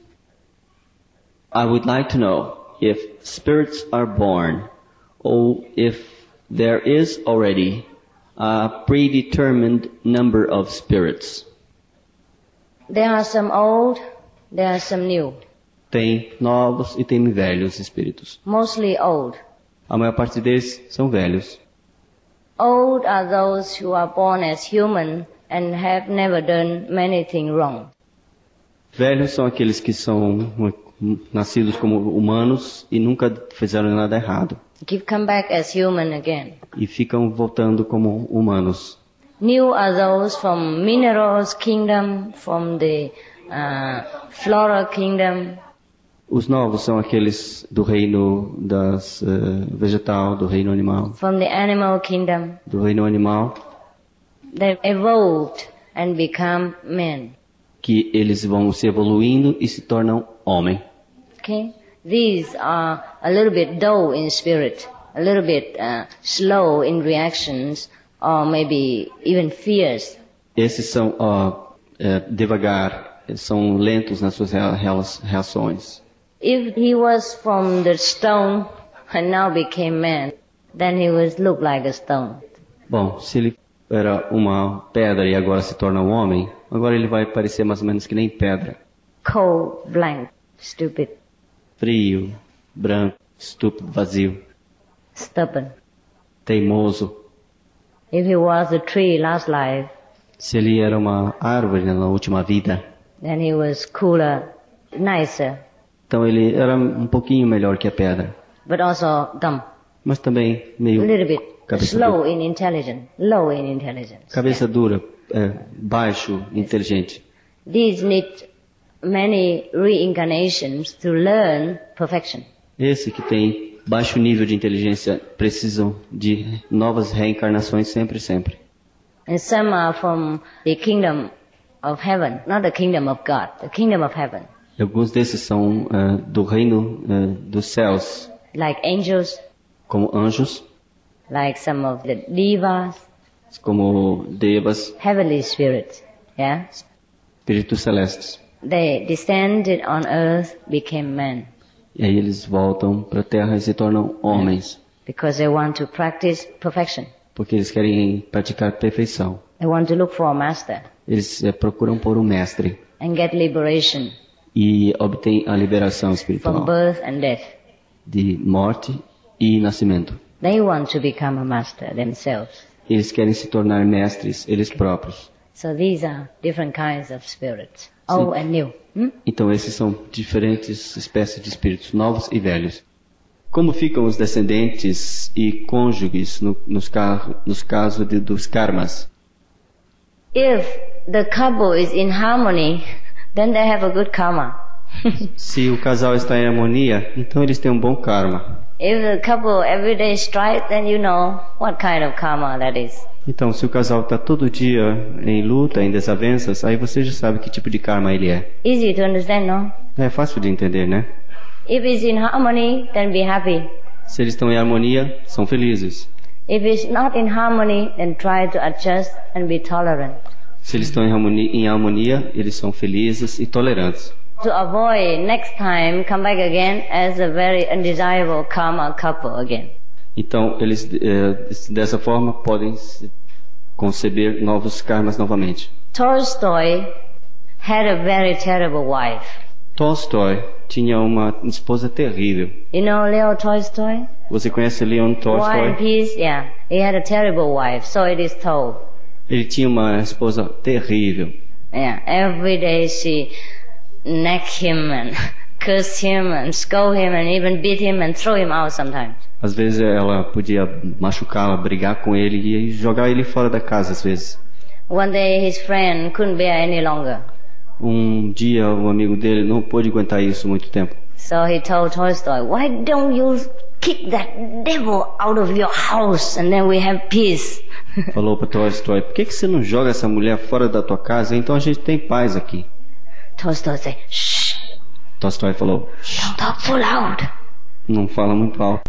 [SPEAKER 5] I would like to know if spirits are born or if there is already a predetermined number of spirits.
[SPEAKER 3] There are some old, there are some new.
[SPEAKER 5] Tem novos e tem velhos espíritos.
[SPEAKER 3] Mostly old.
[SPEAKER 5] A maior parte deles são velhos.
[SPEAKER 3] Old are those who are born as human and have never done many things wrong.
[SPEAKER 5] Velhos são aqueles que são nascidos como humanos e nunca fizeram nada errado.
[SPEAKER 3] Keep come back as human again.
[SPEAKER 5] E ficam voltando como humanos.
[SPEAKER 3] New are those from minerals kingdom, from the uh, flora kingdom.
[SPEAKER 5] Os novos são aqueles do reino das uh, vegetal, do reino animal.
[SPEAKER 3] From the animal kingdom.
[SPEAKER 5] Do reino animal.
[SPEAKER 3] They evolved and become men.
[SPEAKER 5] Que eles vão se evoluindo e se tornam homem.
[SPEAKER 3] Okay? These are a little bit dull in spirit, a little bit uh, slow in reactions, or maybe even fierce.
[SPEAKER 5] Esses são uh, é, devagar, são lentos nas suas reações.
[SPEAKER 3] If he was from the stone and now became man, then he would look like a stone.
[SPEAKER 5] Bom, se ele era uma pedra e agora se torna um homem, agora ele vai parecer mais ou menos que nem pedra.
[SPEAKER 3] Cold, blank, stupid.
[SPEAKER 5] Frio, branco, estúpido, vazio.
[SPEAKER 3] Stubborn.
[SPEAKER 5] Teimoso.
[SPEAKER 3] If he was a tree last life,
[SPEAKER 5] se ele era uma árvore na última vida,
[SPEAKER 3] then he was cooler, nicer.
[SPEAKER 5] Então ele era um pouquinho melhor que a pedra.
[SPEAKER 3] But also dumb.
[SPEAKER 5] Mas também meio
[SPEAKER 3] a little bit slow
[SPEAKER 5] dura.
[SPEAKER 3] in intelligence, low in intelligence.
[SPEAKER 5] Cabeça yeah. dura, é, baixo, inteligente.
[SPEAKER 3] These need many reincarnations to learn perfection.
[SPEAKER 5] Esse que tem baixo nível de inteligência precisam de novas reencarnações sempre, sempre.
[SPEAKER 3] And some are from the kingdom of heaven, not the kingdom of God, the kingdom of heaven.
[SPEAKER 5] E alguns desses são uh, do reino uh, dos céus.
[SPEAKER 3] Like angels.
[SPEAKER 5] Como anjos.
[SPEAKER 3] Like some of the devas.
[SPEAKER 5] Como devas.
[SPEAKER 3] Heavenly spirits, yeah.
[SPEAKER 5] Espíritos celestes.
[SPEAKER 3] They descended on earth, became men.
[SPEAKER 5] E aí eles voltam para a terra e se tornam homens.
[SPEAKER 3] Because they want to practice perfection.
[SPEAKER 5] Porque eles querem praticar perfeição.
[SPEAKER 3] They want to look for a master.
[SPEAKER 5] Eles eh, procuram por um mestre.
[SPEAKER 3] And get liberation.
[SPEAKER 5] E obtêm a liberação espiritual.
[SPEAKER 3] From birth and death.
[SPEAKER 5] De morte e nascimento.
[SPEAKER 3] They want to become a master themselves.
[SPEAKER 5] Eles querem se tornar mestres eles próprios.
[SPEAKER 3] So these are different kinds of spirits, old and new. Hmm?
[SPEAKER 5] Então esses são diferentes espécies de espíritos, novos e velhos. Como ficam os descendentes e cônjuges no, nos, car nos casos de, dos karmas?
[SPEAKER 3] If the couple is in harmony, then they have a good karma.
[SPEAKER 5] Se o casal está em harmonia, então eles têm um bom karma.
[SPEAKER 3] If the couple every day strife, then you know what kind of karma that is.
[SPEAKER 5] Então, se o casal está todo dia em luta, em desavenças, aí você já sabe que tipo de karma ele é.
[SPEAKER 3] Easy to understand, no?
[SPEAKER 5] É fácil de entender, né?
[SPEAKER 3] If it's in harmony, then be happy.
[SPEAKER 5] Se eles estão em harmonia, são felizes.
[SPEAKER 3] If it's not in harmony, then try to adjust and be tolerant.
[SPEAKER 5] Se eles estão em harmonia, em harmonia, eles são felizes e tolerantes.
[SPEAKER 3] To avoid next time come back again as a very undesirable karma couple again.
[SPEAKER 5] Então, eles eh, dessa forma podem conceber novos karmas novamente.
[SPEAKER 3] Tolstoy had a very terrible wife.
[SPEAKER 5] Tolstói tinha uma esposa terrível.
[SPEAKER 3] You know Leo Tolstoy?
[SPEAKER 5] Você conhece Leon Tolstói?
[SPEAKER 3] War and Peace, yeah. He had a terrible wife, so it is told.
[SPEAKER 5] Ele tinha uma esposa terrível.
[SPEAKER 3] Yeah, every day she nagged him and cursed him and scold him and even beat him and throw him out sometimes.
[SPEAKER 5] Às vezes ela podia machucá-lo, brigar com ele e jogar ele fora da casa às vezes.
[SPEAKER 3] One day his friend couldn't bear any longer.
[SPEAKER 5] Um dia um amigo dele não pôde aguentar isso muito tempo.
[SPEAKER 3] So he told Tolstoy, "Why don't you kick that devil out of your house and then we have peace?"
[SPEAKER 5] Falou para Tolstoy, por que que você não joga essa mulher fora da tua casa? Então a gente tem paz aqui.
[SPEAKER 3] Tolstoy said, "Shh."
[SPEAKER 5] Tolstoy falou,
[SPEAKER 3] "Don't talk so loud."
[SPEAKER 5] Não fala muito alto.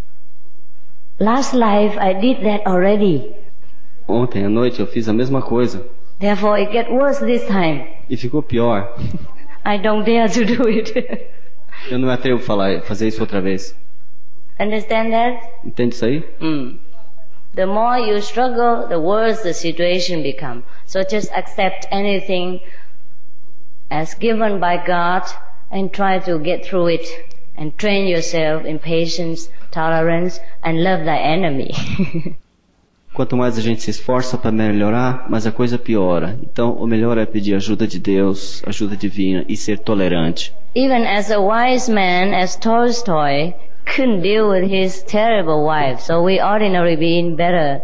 [SPEAKER 3] Last life I did that already.
[SPEAKER 5] Ontem à noite eu fiz a mesma coisa.
[SPEAKER 3] Therefore it get worse this time.
[SPEAKER 5] E ficou pior.
[SPEAKER 3] I don't dare to do it.
[SPEAKER 5] Eu não me atrevo a falar, fazer isso outra vez.
[SPEAKER 3] Understand that?
[SPEAKER 5] Entende isso aí?
[SPEAKER 3] Mm. The more you struggle, the worse the situation becomes. So just accept anything as given by God and try to get through it and train yourself in patience, tolerance and love thy enemy.
[SPEAKER 5] Quanto mais a gente se esforça para melhorar, mais a coisa piora. Então, o melhor é pedir ajuda de Deus, ajuda divina e ser tolerante.
[SPEAKER 3] Even as a wise man as Tolstoy couldn't deal with his terrible wife, so we ordinary being better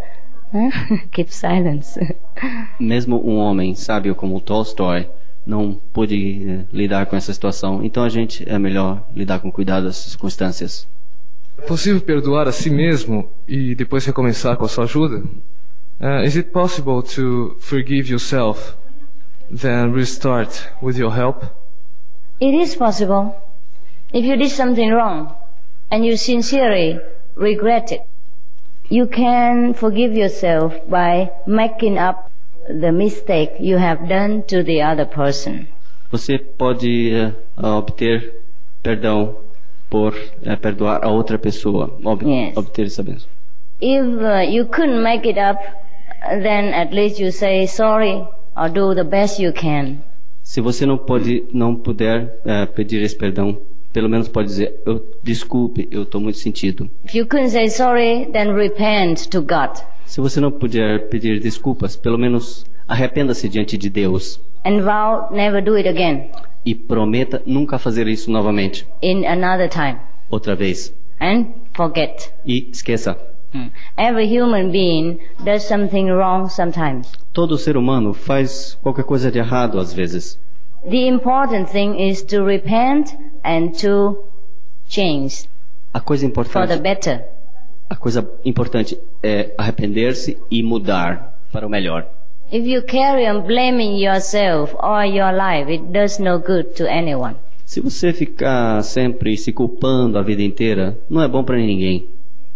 [SPEAKER 3] Keep silence.
[SPEAKER 5] Mesmo um homem sábio como Tolstói não pôde eh, lidar com essa situação. Então a gente é melhor lidar com cuidado das circunstâncias.
[SPEAKER 9] É possível perdoar a si mesmo e depois recomeçar com a sua ajuda? Uh, is it possible to forgive yourself, then restart with your help?
[SPEAKER 3] It is possible. If you did something wrong and you sincerely regret it, you can forgive yourself by making up the mistake you have done to the other person.
[SPEAKER 5] Você pode eh, obter perdão por eh, perdoar a outra pessoa, ob
[SPEAKER 3] Yes.
[SPEAKER 5] obter essa bênção.
[SPEAKER 3] If uh, you couldn't make it up, then at least you say sorry or do the best you can.
[SPEAKER 5] Se você não pode, não puder eh, pedir esse perdão, pelo menos pode dizer, eu, desculpe, eu estou muito sentido.
[SPEAKER 3] If you couldn't say sorry, then repent to God.
[SPEAKER 5] Se você não puder pedir desculpas, pelo menos arrependa-se diante de Deus
[SPEAKER 3] And vow never do it again
[SPEAKER 5] e prometa nunca fazer isso novamente,
[SPEAKER 3] in another time.
[SPEAKER 5] outra vez.
[SPEAKER 3] And forget.
[SPEAKER 5] E esqueça,
[SPEAKER 3] Hmm. Every human being does something wrong sometimes.
[SPEAKER 5] todo ser humano faz qualquer coisa de errado às vezes.
[SPEAKER 3] The important thing is to repent and to change
[SPEAKER 5] A coisa
[SPEAKER 3] for the
[SPEAKER 5] importante,
[SPEAKER 3] better.
[SPEAKER 5] a coisa importante é arrepender-se e mudar para o melhor.
[SPEAKER 3] If you carry on blaming yourself all your life, it does no good to anyone.
[SPEAKER 5] Se você ficar sempre se culpando a vida inteira, não é bom para ninguém.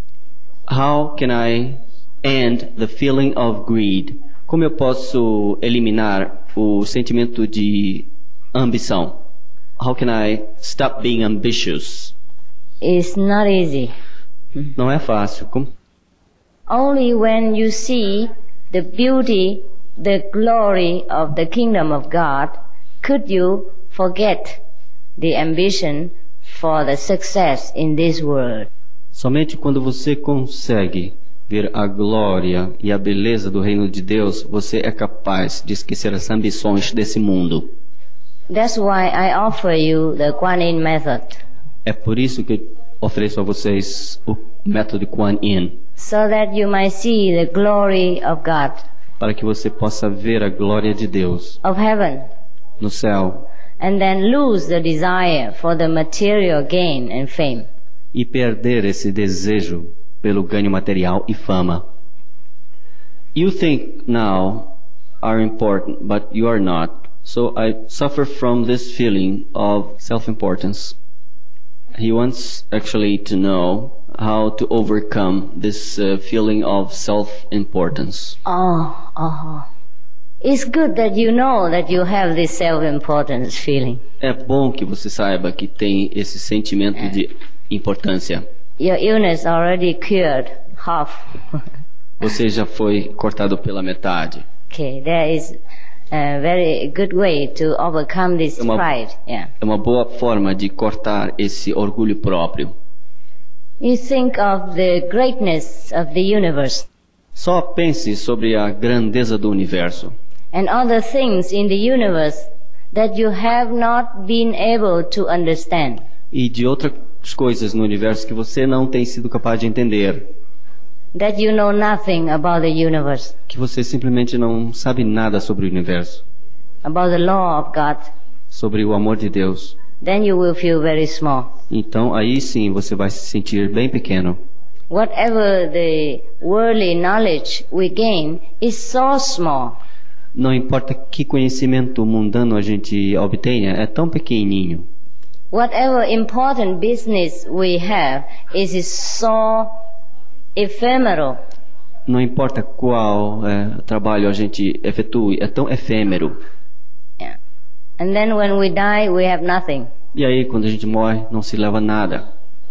[SPEAKER 5] How can I end the feeling of greed? Como eu posso eliminar o sentimento de ambição? How can I stop being ambitious?
[SPEAKER 3] It's not easy.
[SPEAKER 5] Não é fácil. Como?
[SPEAKER 3] Only when you see the beauty, the glory of the kingdom of God, could you forget the ambition for the success in this world.
[SPEAKER 5] Somente quando você consegue ver a glória e a beleza do reino de Deus, você é capaz de esquecer as ambições desse mundo.
[SPEAKER 3] That's why I offer you the Kuan Yin method,
[SPEAKER 5] É por isso que eu ofereço a vocês o método Kuan Yin,
[SPEAKER 3] so that you might see the glory of God,
[SPEAKER 5] para que você possa ver a glória de Deus
[SPEAKER 3] of heaven,
[SPEAKER 5] no céu
[SPEAKER 3] and then lose the desire for the material gain and fame.
[SPEAKER 5] e perder esse desejo pelo ganho material e fama. You think now are important, but you are not. So I suffer from this feeling of self-importance. He wants actually to know how to overcome this uh, feeling of self-importance.
[SPEAKER 3] Oh, oh. It's good that you know that you have this self-importance feeling.
[SPEAKER 5] É bom que você saiba que tem esse sentimento de importância.
[SPEAKER 3] Your illness already cured half.
[SPEAKER 5] Você já foi cortado pela metade.
[SPEAKER 3] Okay, there is a very good way to overcome this
[SPEAKER 5] É uma-
[SPEAKER 3] pride. Yeah.
[SPEAKER 5] É uma boa forma de cortar esse orgulho próprio.
[SPEAKER 3] You think of the greatness of the universe
[SPEAKER 5] Só pense sobre a grandeza do universo
[SPEAKER 3] and other things in the universe that you have not been able to understand.
[SPEAKER 5] e de outras coisas no universo que você não tem sido capaz de entender,
[SPEAKER 3] That you know nothing about the universe,
[SPEAKER 5] que você simplesmente não sabe nada sobre o universo,
[SPEAKER 3] about the law of God.
[SPEAKER 5] sobre o amor de Deus.
[SPEAKER 3] Then you will feel very small.
[SPEAKER 5] Então aí sim você vai se sentir bem pequeno.
[SPEAKER 3] Whatever the worldly knowledge we gain is so small.
[SPEAKER 5] Não importa que conhecimento mundano a gente obtenha, é tão pequenininho.
[SPEAKER 3] Whatever important business we have is so ephemeral.
[SPEAKER 5] Não importa qual é, trabalho a gente efetue, é tão efêmero.
[SPEAKER 3] Yeah. And then when we die, we have nothing.
[SPEAKER 5] E aí quando a gente morre, não se leva nada.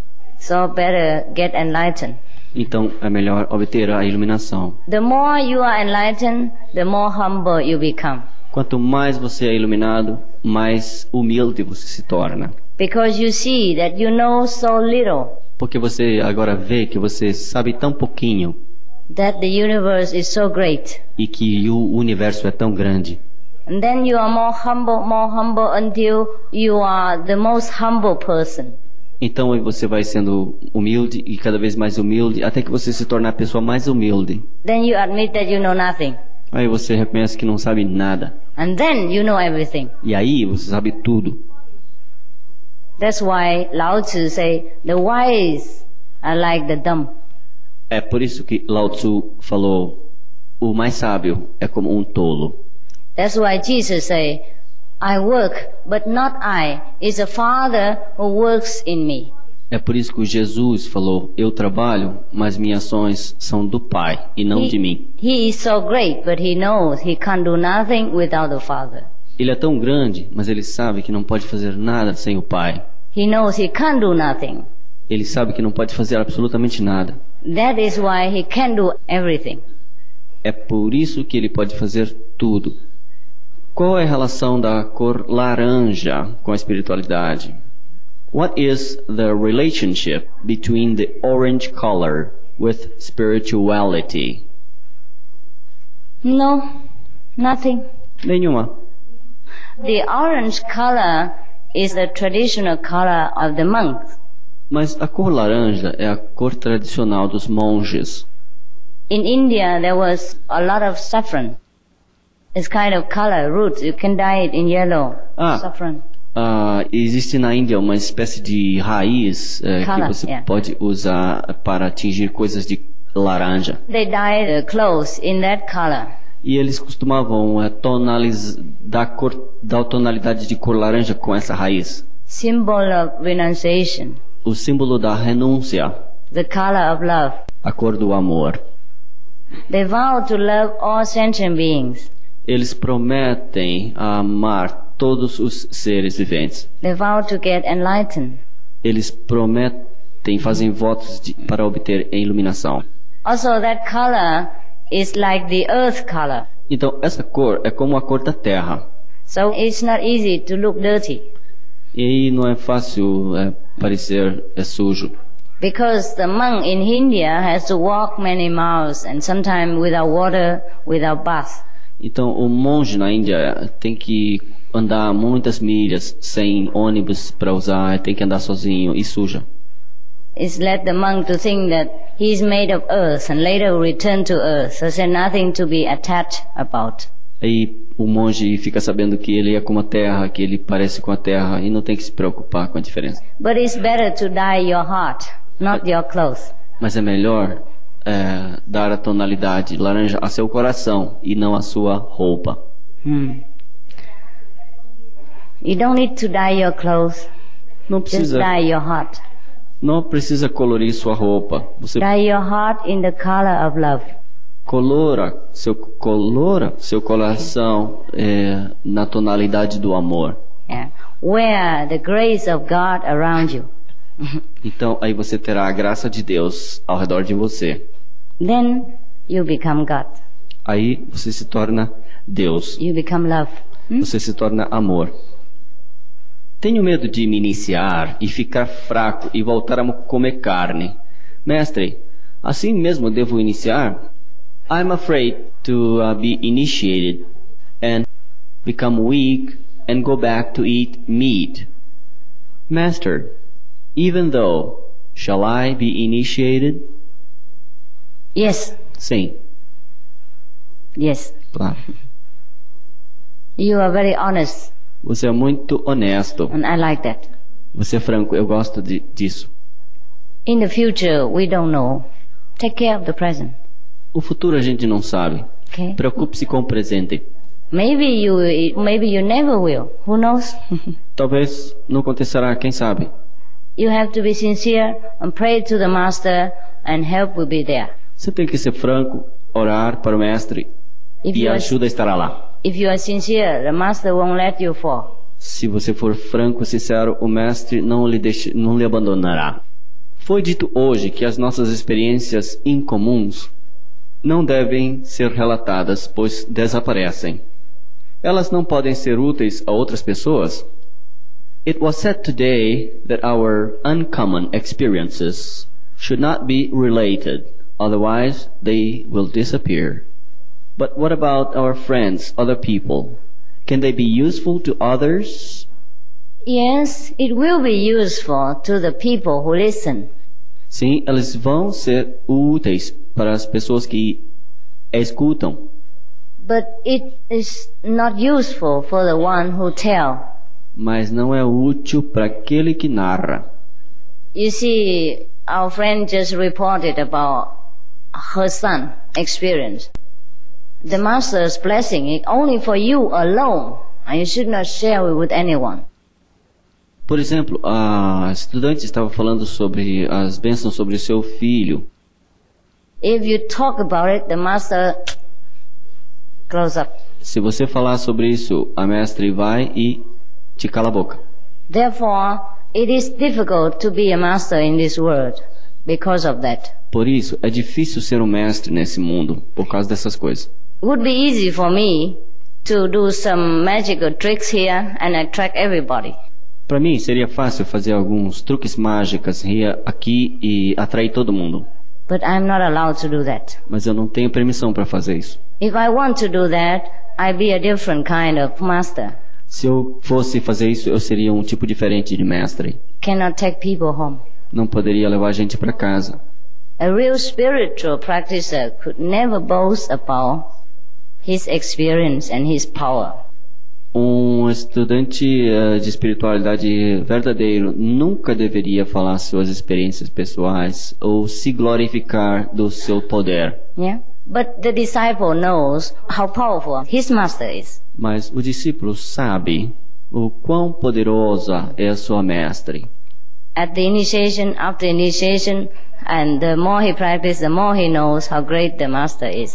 [SPEAKER 3] So better get enlightened.
[SPEAKER 5] Então é melhor obter a iluminação.
[SPEAKER 3] The more you are enlightened, the more humble you become.
[SPEAKER 5] Quanto mais você é iluminado, mais humilde você se torna.
[SPEAKER 3] Because you see that you know so little,
[SPEAKER 5] Porque você agora vê que você sabe tão pouquinho
[SPEAKER 3] that the universe is so great.
[SPEAKER 5] e que o universo é tão grande.
[SPEAKER 3] And then you are more humble, more humble until you are the most humble person.
[SPEAKER 5] Então aí você vai sendo humilde e cada vez mais humilde, até que você se tornar a pessoa mais humilde.
[SPEAKER 3] Then you admit that you know nothing.
[SPEAKER 5] Aí você reconhece que não sabe nada.
[SPEAKER 3] And then you know everything.
[SPEAKER 5] E aí você sabe tudo.
[SPEAKER 3] That's why Lao Tzu say, the wise are like the dumb.
[SPEAKER 5] É por isso que Lao Tzu falou, o mais sábio é como um tolo.
[SPEAKER 3] That's why Jesus say, I work, but not I. It's the Father who works in me.
[SPEAKER 5] É por isso que Jesus falou, eu trabalho, mas minhas ações são do Pai e não
[SPEAKER 3] He,
[SPEAKER 5] de mim.
[SPEAKER 3] he is so great, but he knows he can't do nothing without the Father.
[SPEAKER 5] Ele é tão grande, mas ele sabe que não pode fazer nada sem o Pai.
[SPEAKER 3] He knows he can't do nothing.
[SPEAKER 5] Ele sabe que não pode fazer absolutamente nada.
[SPEAKER 3] That is why he can do everything.
[SPEAKER 5] É por isso que ele pode fazer tudo. Qual é a relação da cor laranja com a espiritualidade? What is the relationship between the orange color with spirituality?
[SPEAKER 3] No, nothing.
[SPEAKER 5] Nenhuma.
[SPEAKER 3] The orange color is the traditional color of the monks.
[SPEAKER 5] Mas a cor laranja é a cor tradicional dos monges.
[SPEAKER 3] In India, there was a lot of saffron. It's kind of color, roots. You can dye it in yellow.
[SPEAKER 5] Ah.
[SPEAKER 3] Saffron.
[SPEAKER 5] Uh, existe na Índia uma espécie de raiz eh,
[SPEAKER 3] Color,
[SPEAKER 5] que você
[SPEAKER 3] yeah.
[SPEAKER 5] pode usar para atingir coisas de laranja.
[SPEAKER 3] They dye the clothes in that color.
[SPEAKER 5] E eles costumavam eh, tonaliz- dar, cor, dar tonalidade de cor laranja com essa raiz.
[SPEAKER 3] Symbol of renunciation.
[SPEAKER 5] O símbolo da renúncia,
[SPEAKER 3] The color of love.
[SPEAKER 5] a cor do amor.
[SPEAKER 3] They vow to love all sentient beings.
[SPEAKER 5] Eles prometem amar todos os seres viventes.
[SPEAKER 3] They vow to get enlightened.
[SPEAKER 5] Eles prometem, fazem votos de, para obter a iluminação.
[SPEAKER 3] Also, that color is like the earth color.
[SPEAKER 5] Então, essa cor é como a cor da terra.
[SPEAKER 3] So it's not easy to look dirty.
[SPEAKER 5] E aí não é fácil é, parecer é sujo.
[SPEAKER 3] Because the monk in India has to walk many miles and sometimes without water, without bath.
[SPEAKER 5] Então, o monge na Índia tem que andar muitas milhas sem ônibus para usar, tem que andar sozinho e suja.
[SPEAKER 3] It's led the monk to think that he's made of earth and later will return to earth. So there's nothing to be attached about.
[SPEAKER 5] Aí o monge fica sabendo que ele é como a terra, que ele parece com a terra e não tem que se preocupar com a diferença.
[SPEAKER 3] But it's better to dye your heart, not your clothes.
[SPEAKER 5] Mas é melhor é, dar a tonalidade laranja a seu coração e não a sua roupa.
[SPEAKER 3] Hmm. You don't need to dye your clothes.
[SPEAKER 5] Não
[SPEAKER 3] Just
[SPEAKER 5] precisa,
[SPEAKER 3] dye your heart.
[SPEAKER 5] não precisa colorir sua roupa. Você
[SPEAKER 3] Dye your heart in the color of love.
[SPEAKER 5] colora seu colora seu coração é, na tonalidade do amor.
[SPEAKER 3] Yeah. Wear the grace of God around you.
[SPEAKER 5] Então aí você terá a graça de Deus ao redor de você.
[SPEAKER 3] Then you become God.
[SPEAKER 5] Aí você se torna Deus.
[SPEAKER 3] You become love. Hmm?
[SPEAKER 5] Você se torna amor. Tenho medo de me iniciar e ficar fraco e voltar a comer carne. Mestre, assim mesmo devo iniciar? I'm afraid to uh, be initiated and become weak and go back to eat meat. Master, even though, shall I be initiated?
[SPEAKER 3] Yes.
[SPEAKER 5] Sim,
[SPEAKER 3] Yes.
[SPEAKER 5] claro.
[SPEAKER 3] You are very honest,
[SPEAKER 5] Você é muito honesto.
[SPEAKER 3] and I like that.
[SPEAKER 5] Você é franco, eu gosto de, disso.
[SPEAKER 3] In the future, we don't know. Take care of the present.
[SPEAKER 5] O futuro a gente não sabe.
[SPEAKER 3] Okay?
[SPEAKER 5] Preocupe-se com o presente.
[SPEAKER 3] Maybe you, maybe you never will. Who knows?
[SPEAKER 5] Talvez não acontecerá, quem sabe.
[SPEAKER 3] You have to be sincere and pray to the Master, and help will be there.
[SPEAKER 5] Você tem que ser franco, orar para o mestre
[SPEAKER 3] If
[SPEAKER 5] e
[SPEAKER 3] you
[SPEAKER 5] a
[SPEAKER 3] are,
[SPEAKER 5] ajuda estará lá.
[SPEAKER 3] if you are sincere, the Master won't let you fall.
[SPEAKER 5] Se você for franco e sincero, o mestre não lhe, deixe, não lhe abandonará. Foi dito hoje que as nossas experiências incomuns não devem ser relatadas, pois desaparecem. Elas não podem ser úteis a outras pessoas. It was said today that our uncommon experiences should not be related, otherwise they will disappear. But what about our friends, other people? Can they be useful to others?
[SPEAKER 3] Yes, it will be useful to the people who listen.
[SPEAKER 5] Sim, elas vão ser úteis para as pessoas que escutam.
[SPEAKER 3] But it is not useful for the one who tell.
[SPEAKER 5] Mas não é útil para aquele que narra.
[SPEAKER 3] You see, our friend just reported about her son experience. The master's blessing is only for you alone, and you should not share it with anyone.
[SPEAKER 5] Por exemplo, a estudante estava falando sobre as bênçãos sobre o seu filho.
[SPEAKER 3] If you talk about it, the master close up.
[SPEAKER 5] Se você falar sobre isso, a mestre vai e te cala a boca.
[SPEAKER 3] Therefore, it is difficult to be a master in this world because of that.
[SPEAKER 5] Por isso, é difícil ser um mestre nesse mundo, por causa dessas coisas.
[SPEAKER 3] It would be easy for me to do some magical tricks here and attract everybody.
[SPEAKER 5] Para mim, seria fácil fazer alguns truques mágicos aqui e atrair todo mundo.
[SPEAKER 3] But I'm not allowed to do that.
[SPEAKER 5] Mas eu não tenho permissão para fazer isso.
[SPEAKER 3] If I want to do that, I'd be a different kind of master.
[SPEAKER 5] Se eu fosse fazer isso, eu seria um tipo diferente de mestre.
[SPEAKER 3] Cannot take people home.
[SPEAKER 5] Não poderia levar gente para casa.
[SPEAKER 3] A real spiritual practitioner could never boast about his experience and his power.
[SPEAKER 5] Um estudante uh, de espiritualidade verdadeiro nunca deveria falar suas experiências pessoais ou se glorificar do seu poder.
[SPEAKER 3] Yeah? But the disciple knows how powerful his master is.
[SPEAKER 5] Mas o discípulo sabe o quão poderosa é a sua mestre.
[SPEAKER 3] At the initiation, after initiation, and the more he practices, the more he knows how great the master is.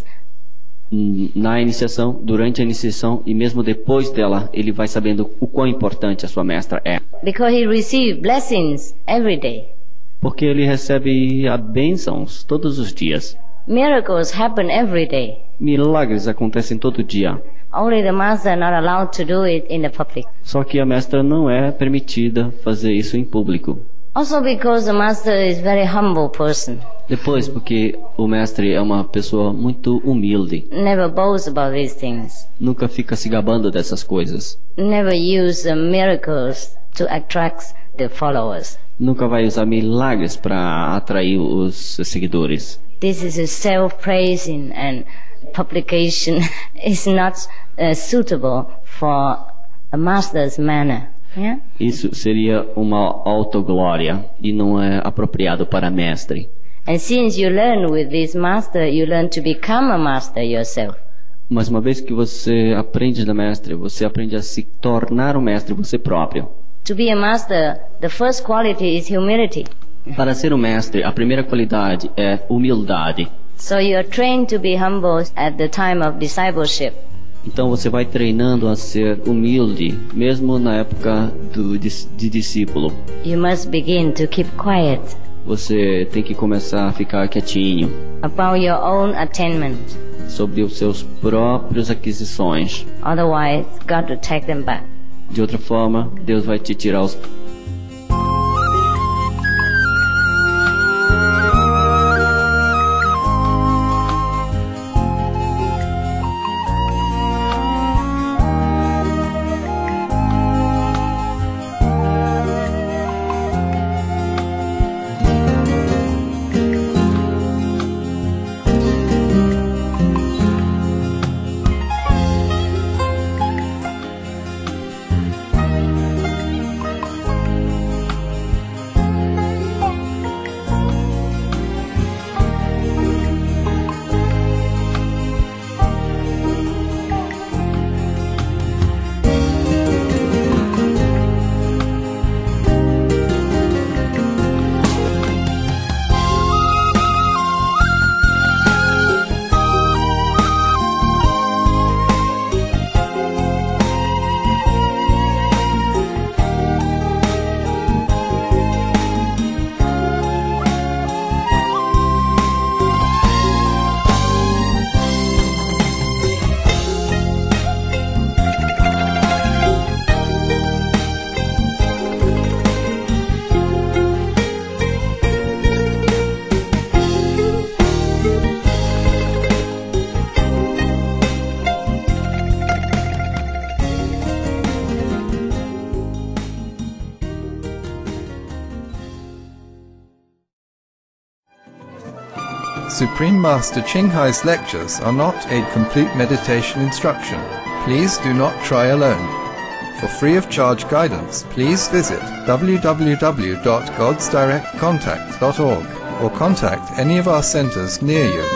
[SPEAKER 5] Na iniciação, durante a iniciação e mesmo depois dela, ele vai sabendo o quão importante a sua mestra é.
[SPEAKER 3] Because he receives blessings every day.
[SPEAKER 5] Porque ele recebe a bênçãos todos os dias.
[SPEAKER 3] Miracles happen every day.
[SPEAKER 5] Milagres acontecem todo dia.
[SPEAKER 3] Only the master not allowed to do it in the public.
[SPEAKER 5] Só que a mestra não é permitida fazer isso em público.
[SPEAKER 3] Also because the master is very humble person.
[SPEAKER 5] Depois, porque o mestre é uma pessoa muito humilde.
[SPEAKER 3] Never boast about these things.
[SPEAKER 5] Nunca fica se gabando dessas coisas.
[SPEAKER 3] Never use the miracles to attract the followers.
[SPEAKER 5] Nunca vai usar milagres para atrair os seguidores.
[SPEAKER 3] This is a self-praising and publication is not uh, suitable for a master's manner. Yeah?
[SPEAKER 5] Isso seria uma autoglória e não é apropriado para mestre.
[SPEAKER 3] And since you learn with this master, you learn to become a master yourself.
[SPEAKER 5] Mas uma vez que você aprende da mestre, você aprende a se tornar um mestre você próprio.
[SPEAKER 3] To be a master, the first quality is humility.
[SPEAKER 5] Para ser um mestre, a primeira qualidade é humildade.
[SPEAKER 3] So you are trained to be humble at the time of discipleship.
[SPEAKER 5] Então você vai treinando a ser humilde, mesmo na época do, de, de discípulo.
[SPEAKER 3] You must begin to keep quiet.
[SPEAKER 5] Você tem que começar a ficar quietinho.
[SPEAKER 3] About your own attainment.
[SPEAKER 5] Sobre os seus próprios aquisições.
[SPEAKER 3] Otherwise, God will take them back.
[SPEAKER 5] De outra forma, Deus vai te tirar os
[SPEAKER 2] Supreme Master Ching Hai's lectures are not a complete meditation instruction. Please do not try alone. For free of charge guidance, please visit w w w dot gods direct contact dot org or contact any of our centers near you.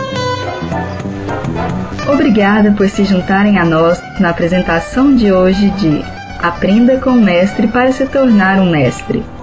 [SPEAKER 1] Obrigada por se juntarem a nós na apresentação de hoje de Aprenda com o Mestre para se tornar um Mestre.